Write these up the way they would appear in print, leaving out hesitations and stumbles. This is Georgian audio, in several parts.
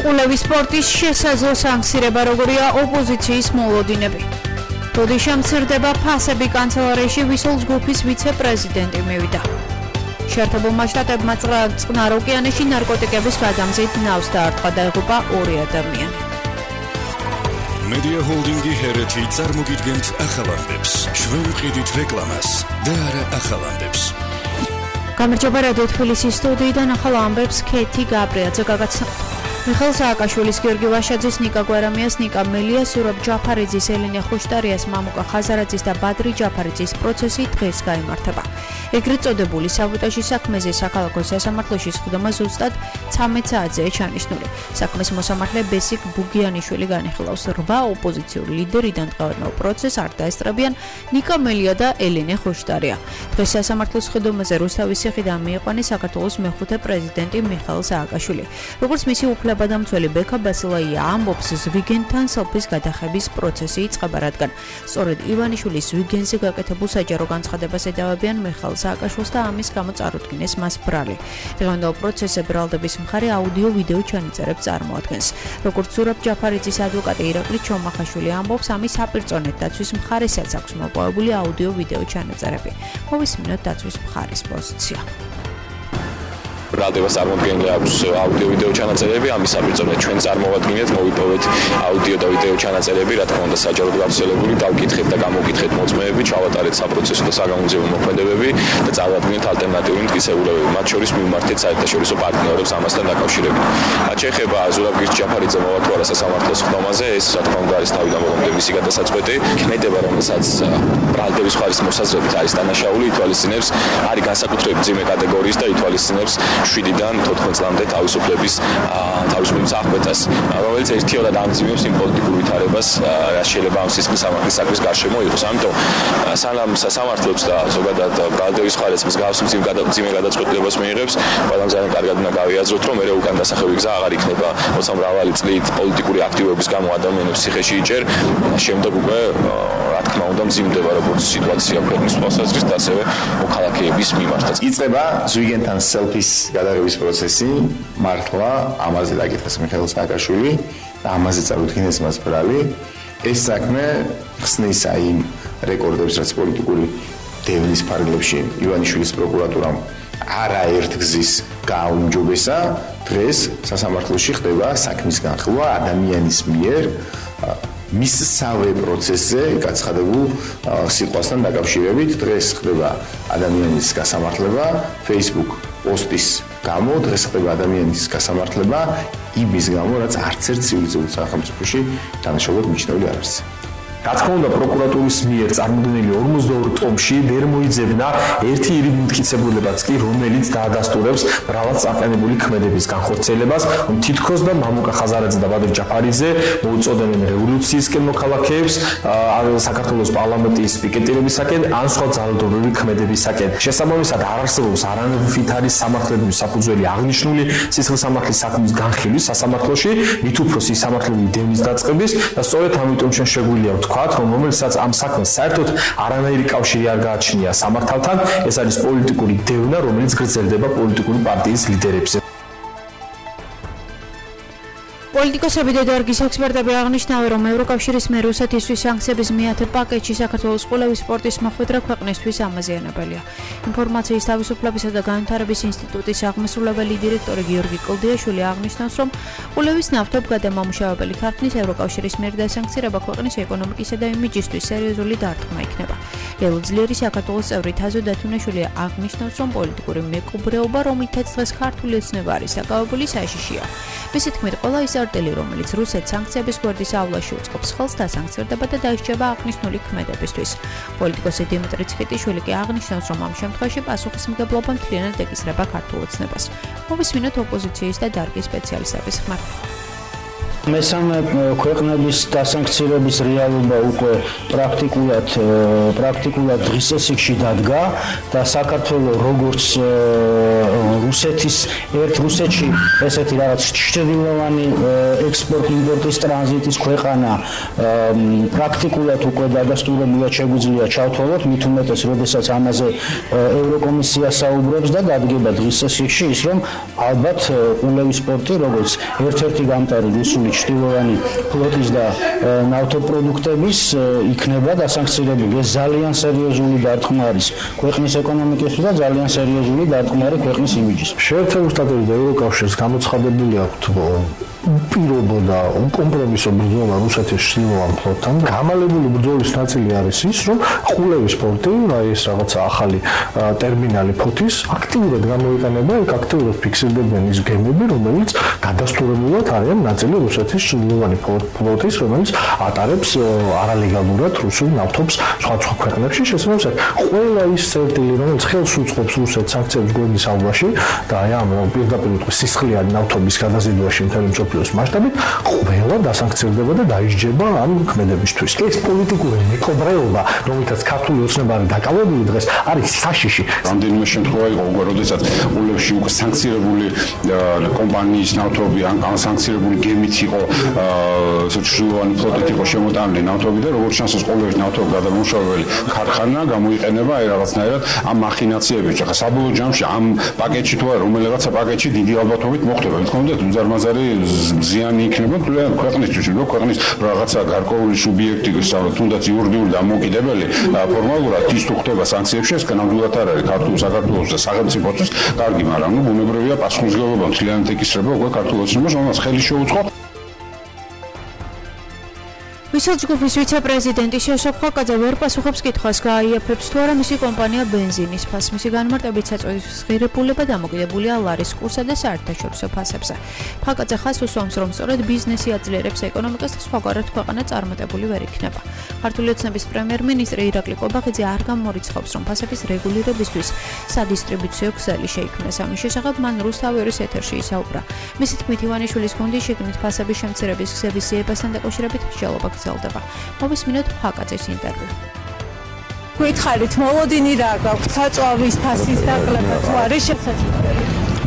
ყულევის სპორტის შესაძლო სანქცირება როგორია ოპოზიციის მოლოდინები. Დოდიშამ ცირდება ფასები კანცელარიაში ვისოლს ჯგუფის ვიცე-პრეზიდენტი მივიდა. შეერთებულმა შტატებმა წყნარ ოკეანეში ნარკოტიკების გადამზიდ ნავს დაარტყა და იღუპა 2 ადამიანი. Media Holdingi ჰერეთი წარმოგიდგენთ ახალ ამბებს. ჩვენ ვყიდით რეკლამას და არა ახალ ამბებს. გამარჯობა რადიო თბილისის სტუდიიდან ახალ ამბებს ქეთი გაბრიაძე გაგაცნო. მიხეილ სააკაშვილის, გიორგი ვაშაძის, ნიკა გვერამიას, ნიკა მელიას, სურაბ ჯაფარიძის, ელენე ხუშტარიას, მამუკა ხაზარაძის და ბადრი ჯაფარიძის პროცესი დღეს გაიმართება. ეგრეთ წოდებული საბოტაჟის საქმეზე საქალაქო სასამართლოში სხდომა ზუსტად 13 საათზეა ჩანიშნული. საქმის მოსამართლე ბესიკ ბუგიანიშვილი განიხილავს, 8 ოპოზიციური ლიდერიდან ტყავენელ პროცესს არ დაესწრებიან ნიკა მელია და ელენე ხუშტარია. დღეს სასამართლოს სხდომაზე რუსთავის ციხიდან მიიყვანეს საქართველოს მეხუთე პრეზიდენტი მიხეილ სააკაშვილი. როგორც მისი უფლებადამცველი ბექა ბასილაია ამბობს, ზვიგენთან სელფის გადახების პროცესი იწყება, რადგან სწორედ ივანიშვილის ზვიგენზე გაკეთებულ საჯარო განცხადებას ედავებიან მიხეილ სააკაშვილს და ამის გამო წარუდგინეს მას ბრალი. დღევანდელ პროცესზე ბრალდების მხარე აუდიო-ვიდეო ჩანაწერებს წარმოადგენს. როგორც სურაბ ჯაფარიძის ადვოკატი ირაკლი ჩომახაშვილი ამბობს, ამის საპირწონედ დაცვის მხარესაც აქვს მოპოვებული აუდიო-ვიდეო ჩანაწერები. მოვისმინოთ დაცვის მხარის პოზიცია. ბრალდებას წარმოადგენდა აქვს აუდიო-ვიდეო ჩანაწერები, ამის საპირწონედ ჩვენ წარმოვადგინეთ, მოვიპოვეთ აუდიო და ვიდეო ჩანაწერები, რა თქმა უნდა საჯაროდ გავრცელებული, დავკითხეთ და გამოვკითხეთ მოწმეები, ჩავატარეთ საპროცესო და საგამოძიებო მოქმედებები და წავადგინეთ ალტერნატიული მტკიცებულებები, მათ შორის მივმართეთ საერთაშორისო პარტნიორებს ამასთან დაკავშირებით. რაც შეეხება ზურაბ ჯაფარიძე მოვათვალა სასამართლოს სხდომაზე, ეს რა თქმა უნდა არის თავიდან ბოლომდე მისი გადასაწყვეტი. ქმედება, რომელსაც ბრალდების მხარის მოსაზრებით არის დანაშაული, ითვალისწინებს არის განსაკუთრებით მძიმე კატეგორიის და ითვალისწინებს 7-დან 14 წლამდე თავისუფლების აღკვეთას, რომელიც ერთიოდად ამძიმებს იმ პოლიტიკურ ვითარებას, რაც შეიძლება ამ სისხლის საქმის გარშემო იყოს. ამიტომ სანამ სასამართლოებს და ზოგადად ბრალდების მხარეც მსგავს მძიმე გადაწყვეტილებას მიიღებს, ყველამ ძალიან კარგად უნდა გავიაზროთ, რომ მერე უკან დასახევი გზა აღარ იქნება, როცა მრავალი წლით პოლიტიკური აქტივობის გამო ადამიანებს ციხეში იჭერ, შემდეგ უკვე რა თქმა უნდა მძიმდება როგორც სიტუაცია ქვეყნის თვალსაზრისით, ასევე მოქალაქეების მიმართაც. იწყება ზვიგენთან სელფის გადაღების პროცესი, მართლა ამაზე დაკითხეს მიხეილ სააკაშვილი და ამაზე წარუდგინეს მას ბრალი. ეს საქმე ხსნის იმ რეკორდებს, რაც პოლიტიკური დევნის ფარგლებში ივანიშვილის პროკურატურამ არაერთგზის გააუმჯობესა, დღეს სასამართლოში ხდება საქმის განხილვა ადამიანის მიერ მისსავე პროცესზე გაცხადებულ სიტყვასთან დაკავშირებით. დღეს ხდება ადამიანის გასამართლება Facebook პოსტის გამო, დღეს ხდება ადამიანის გასამართლება იმის გამო, რაც არც ერთ ცივილიზებულ სახელმწიფოში დანაშაულად მიჩნეული არ არის. რა თქმა უნდა, პროკურატურის მიერ წარმოქმნილი 42 ტომში ვერ მოიძებნა ერთი ირიბ მტკიცებულებაც კი, რომელიც დაადასტურებს მრავალ წაყენებული ქმედების განხორციელებას, რომ თითქოს და მამუკა ხაზარაძე და ბადრი ჯაფარიძე მოუწოდებენ რევოლუციისკენ მოქალაქეებს, საქართველოს პარლამენტის პიკეტირებისაკენ, ან სხვა ძალადობრივი ქმედებისაკენ. შესაბამისად, არ არსებობს არანაირი სამართლებრივი საფუძველი აღნიშნული სისხლისამართლის საქმის განხილვის სასამართლოში, მით უფრო სასამართლოები დევნის დაწყების და სწორედ ამიტომ ჩვენ შეგვიძლია რომ რომელსაც ამ საქმეს საერთოდ არანაირი კავშირი არ გააჩნია სამართალთან, ეს არის პოლიტიკური დევნა, რომელიც გრძელდება პოლიტიკური პარტიის ლიდერებზე. პოლიტიკოსები და დარგის ექსპერტები აღნიშნავენ, რომ ევროკავშირის მიერ რუსეთისთვის სანქციების მეათე პაკეტში საქართველოს ყულევის სპორტის მოხვედრა ქვეყნისთვის ამაზიანებელია. ინფორმაციის თავისუფლებისა და განვითარების ინსტიტუტის აღმასრულებელი დირექტორი გიორგი კლდიაშვილი აღნიშნავს, რომ ყულევის ნავთობგადამამუშავებელი ქარხნის ევროკავშირის მიერ დასანქცირება ქვეყნის ეკონომიკისა და იმიჯისთვის სერიოზული დარტყმა იქნება. ლელო ძლიერი საქართველოს წევრი თაზო დათუნაშვილი აღნიშნავს, რომ პოლიტიკური მეკობრეობა, რომლითაც დღეს ქართული ოცნება არის დაკავებული, საშიშია. მისი თქმით, ყველა ის არტელი, რომელიც რუსეთს სანქციების გვერდის ავლაში უწყობს ხელს, დასანქცირდება და დაიშჩება აღნიშნული ქმედებისთვის. პოლიტიკოსი დიმიტრი ციხეტიშვილი კი აღნიშნავს, რომ ამ შემთხვევაში პასუხისმგებლობა მთლიანად ეკისრება ქართულ ოცნებას. მოვისმინოთ ოპოზიციის და დარგის სპეციალისტების ხმად. მესამე ქვეყნების დასანქცირების რეალობა უკვე პრაქტიკულად დღის წესრიგში დადგა და საქართველოს როგორც რუსეთში ესეთი რაღაც ჩრდილოვანი ექსპორტ-იმპორტის ტრანზიტის ქვეყანა პრაქტიკულად უკვე დადასტურებულად შეგვიძლია ჩავთვალოთ, მით უმეტეს, როდესაც ამაზე ევროკომისია საუბრობს და დადგება დღის სესიაში ის, რომ ალბათ ყულევის პორტი, როგორც ერთ-ერთი გამტარი რუსული ჩრდილოვანი ფლოტის და ნავთობპროდუქტების იქნება დასანქცირებული. ეს ძალიან სერიოზული დარტყმა არის ქვეყნის ეკონომიკისთვის და ძალიან სერიოზული დარტყმა არის ქვეყნის იმიჯის. შეერთებული შტატები და ევროკავშირს გამოცხადებული აქვთ პირობა და კომპრომისო ბრძოლა რუსეთის ჩრდილოვან ფლოტთან. გამალებული ბრძოლის ნაწილი არის ის, რომ ყულევის პორტი, ეს რაღაცა ახალი ტერმინალი ფოთის აქტიურად გამოიყენება, იქ აქტიურად ფიქსირდებიან ის გემები, რომელიც გადასტურებულად არიან ნაწილი რუსეთის ჩრდილოვანი ფლოტის, რომელიც ატარებს არალეგალურად რუსულ ნავთობს სხვა ქვეყნებში. შესაბამისად, ყველა ის წერტილი, რომელიც ხელს უწყობს რუსეთს სანქციების გვერდის ალვაში და ამ პირდაპირ სისხლიანი ნავთობის გადაზიდვაში მთელი მსოფლიოს მასშტაბით, ყველა დასანქცირდება და დაისჯება ამ ქმედებისთვის. ეს პოლიტიკური მეკობრეობა, რომელთაც ქართული ოცნება არის დაკავებული დღეს, არის საშიში. რამდენიმე შემთხვევა იყო უკვე, როდესაც ყულევში უკვე სანქცირებული კომპანიის ნავთობი ან სანქცირებული გემით იყო ჩრდილოვანი ფლოტით იყო შემოტანილი ნავთობი და როგორც ჩანს, ყულევის ნავთობი გადამამუშავებელი ქარხანა გამოიყენება რაღაცნაირად ამ მახინაციებებში. ახლა საბოლოო ჯამში ამ პაკეტში თუ არა რომელიღაცა პაკეტში დიდი ალბათობით მოხდება. თქო უნდა უზარმაზარი ზიანი იქნება ქვეყნისთვის, რომ ქვეყნის რაღაცა გარკვეული სუბიექტი, თუნდაც იურიდიული დამოუკიდებელი ფორმალურად ის თუ ხდება სანქციებში, ეს განამდვილად არ არის ქართულ საქართველოს და სახელმწიფოსთვის კარგი, მაგრამ ბუნებრივია პასუხისმგებლობა მთლიანად ეკისრება უკვე ქართულ ოცნებას, რომელსაც ხელი შეუწყო. ვისაც ჯგუფის ვიცე-პრეზიდენტი შევსო ხაკაძე ვერ პასუხობს კითხვას, გააიაფებს თუ არა მისი კომპანია ბენზინის ფასს. მისი განმარტებით საწოლის ღირებულება დამოკიდებულია ლარის კურსსა და საერთაშორისო ფასებზე. ხაკაძე ხაზს უსვამს, რომ სწორედ ბიზნესი აძლიერებს ეკონომიკას და სხვაგვარად ქვეყანა წარმატებული ვერ იქნება. ქართული ოცნების პრემიერ-მინისტრი ირაკლი კობახიძე არ გამორიცხავს, რომ ფასების რეგულირებისთვის სადისტრიბუციო ქსელი შეიქმნეს. ამის შესახებ მან რუსთავერის ეთერში ისაუბრა. მისი თქმით, ივანიშვილის გუნდი შიგნით ფასების შემცირების გზების ძიებასთან დაკავშირებით მსჯელობა გრძელდება. მოვისმინოთ ხაკაძის ინტერვიუ. გვითხარით, მოლოდინი რა გაქვთ საწვავის ფასის დაკლება თუ არის შესაძლებელი?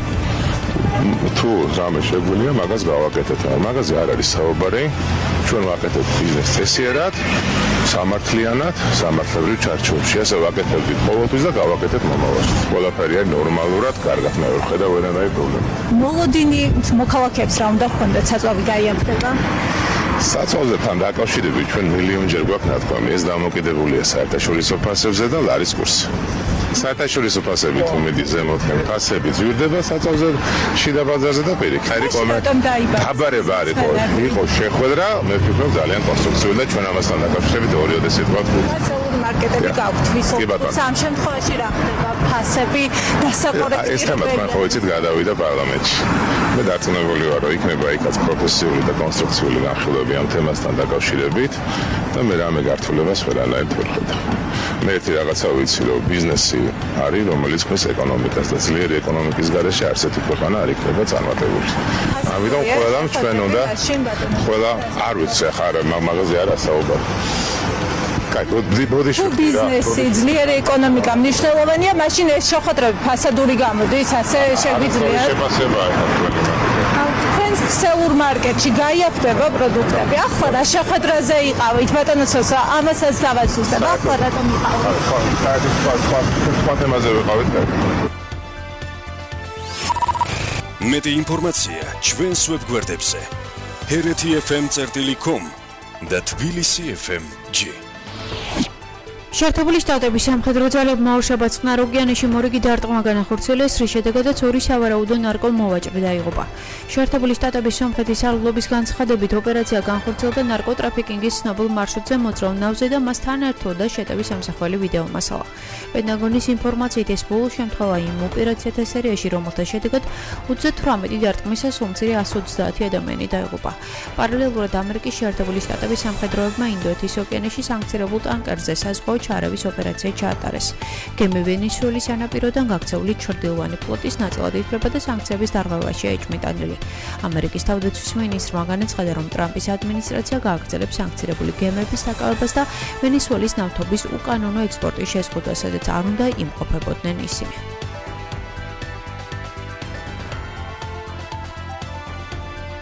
თუ რამე შეგვიძლია, მაგას გავაკეთეთ. მაგაზე არ არის საუბარი. ჩვენ ვაკეთებთ ბიზნეს წესიერად, სამართლიანად, სამართლებრივ ჩარჩოებში. ასე ვაკეთებთ ყოველთვის და გავაკეთებთ მომავალში. ყველაფერი არის ნორმალურად, კარგად მე ვერ ხედავ ვერანაირ პრობლემას. მოლოდინი მოქალაქეებს რა უნდა ჰქონდეთ საწვავი გაიაფრება? საწვავზე თან დაკავშირებით ჩვენ მილიონჯერ გვაქვს ნათქვამი, ეს დამოკიდებულია საერთაშორისო ფასებზე და ლარის კურსზე. საერთაშორისო ფასები თუ მიდის ზემოთკენ, ფასები ძვირდება საწვავზე, შიდა ბაზარზე და პირიქით. დაბარება არის იყო შეხვედრა, მე ვფიქრობ ძალიან კონსტრუქციული და ჩვენ ამასთან დაკავშირებით ორი სიტყვა ვთქვით. მარკეტები გაქვთ ვისაუბროთ. სამ შემთხვევაში რა ხდება ფასები დასაკორექტირებელი? ეს თემა თქვენ ხო იცით გადავიდა პარლამენტში. მე დარწმუნებული ვარ, რომ იქნება იქაც პროფესიული და კონსტრუქციული განხილვები ამ თემასთან დაკავშირებით და მე რამე გართულებას ვერანაირად ვერ ხედავ. მე ერთი რაღაცა ვიცი, რომ ბიზნესი არის, რომელიც ქმნის ეკონომიკას და ძლიერი ეკონომიკის გარეშე არსეთი ქვეყანა არ იქნება წარმატებული. ამიტომ ყველამ ჩვენ უნდა ყველა არ ვიცი ახლა მაგაზე არა საუბარი. ბიზნესი, ძლიერი ეკონომიკა მნიშვნელოვანია, მაშინ ეს შეხვედრები ფასადური გამოდის, ასე შეგვიძლია. თქვენს ქსელურ მარკეტში გაიაფრდება პროდუქტები. ახლა რა შეხვედრაზე იყავით, ბატონო სოსა, ამასაც დავაცვისებ. ახლა რატომ იყავით? სხვა თემაზე ვიყავით. მეტი ინფორმაცია ჩვენს ვებგვერდებზე hereti.fm.com და tbilisi.fm.g. შეერთებული შტატების სამხედრო ძალებმა ორშაბათს წყნარ ოკეანეში მორიგი დარტყმა განახორციელეს, რის შედეგადაც ორი სავარაუდო ნარკომოვაჭრე დაიღუპა. შეერთებული შტატების სომხეთის სარდლობის განცხადებით, ოპერაცია განხორციელდა ნარკოტრაფიკინგის ცნობილ მარშრუტზე მოძრავ ნავზე და მასთან ერთოდა შეტევის ამსახველი ვიდეო მასალა. პენტაგონის ინფორმაციით, ეს ბოლო შემთხვევა იმ ოპერაციათა სერიაში, რომელთა შედეგად 38 დარტყმისას უმცირე 130 ადამიანი დაიღუპა. პარალელურად ამერიკის შეერთებული შტატების სამხედროებმა ინდოეთის ოკეანეში სანქცირებულ ტანკერზე საზღვაო ჩაარევის ოპერაცია ჩაატარეს. გემი ვენესუელის სანაპიროდან გაქცეული ჩრდილოვანი ფლოტის ნაწილად ითვლება და სანქციების დარღვევაშია იჭმიტანილი. ამერიკის თავდაცვის მინისტრმა განაცხადა, რომ ტრამპის ადმინისტრაცია გააგრძელებს სანქცირებული გემების დაკავებას და ვენესუელის ნავთობის უკანონო ექსპორტის შეზღუდვას, სადაც არ უნდა იმყოფებოდნენ ისინი.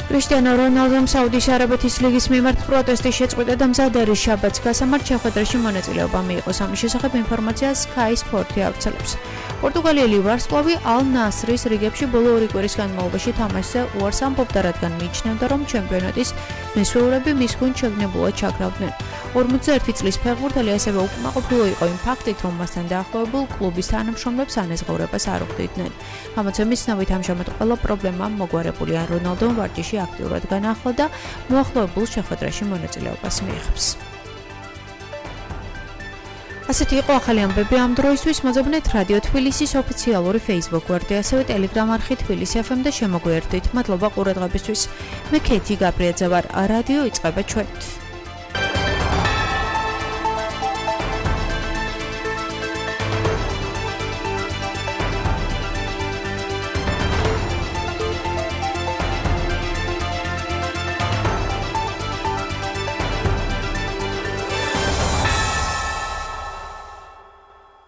კრისტიანო რონალდომ საუდის არაბეთის ლიგის მიმართ პროტესტი შეწყვიტა და მზად არის შაბათს გასამართ შეხვედრაში მონაწილეობა მიიღო. ამის შესახებ ინფორმაციას Sky Sport-ი ავრცელებს. პორტუგალიელი ვარსკვლავი Al Nassr-ის რიგებში ბოლო 2 კვირის განმავლობაში თამაშზე უარს ამბობდა, რადგან მიიჩნევდა, რომ ჩემპიონატის მესვეურები მის გუნდ შეგნებულად ჩაქრავდნენ. 41 წლის ფეხბურთელი ასევე უკმაყოფილო იყო იმ ფაქტით, რომ მასთან დაახლოებულ კლუბის თანამშრომლებს ანაზღაურებას არ უხდიდნენ. გამოცემის ცნობით ამჟამად ყველა პრობლემა მოგვარებულია. რონალდომ ვარჯიში აქტიურად განაახლა და მოახლოებულ შეხვედრაში მონაწილეობას მიიღებს. ასეთი იყო ახალი ამბები ამ დროისთვის. მოძებნეთ რადიო თბილისის ოფიციალური Facebook გვერდი, ასევე Telegram არხი თბილისი FM და შემოგვიერთდით. მადლობა ყურადღებისთვის. მე ქეთი გაბრიაძე ვარ. რადიო იწყება ჩვენ.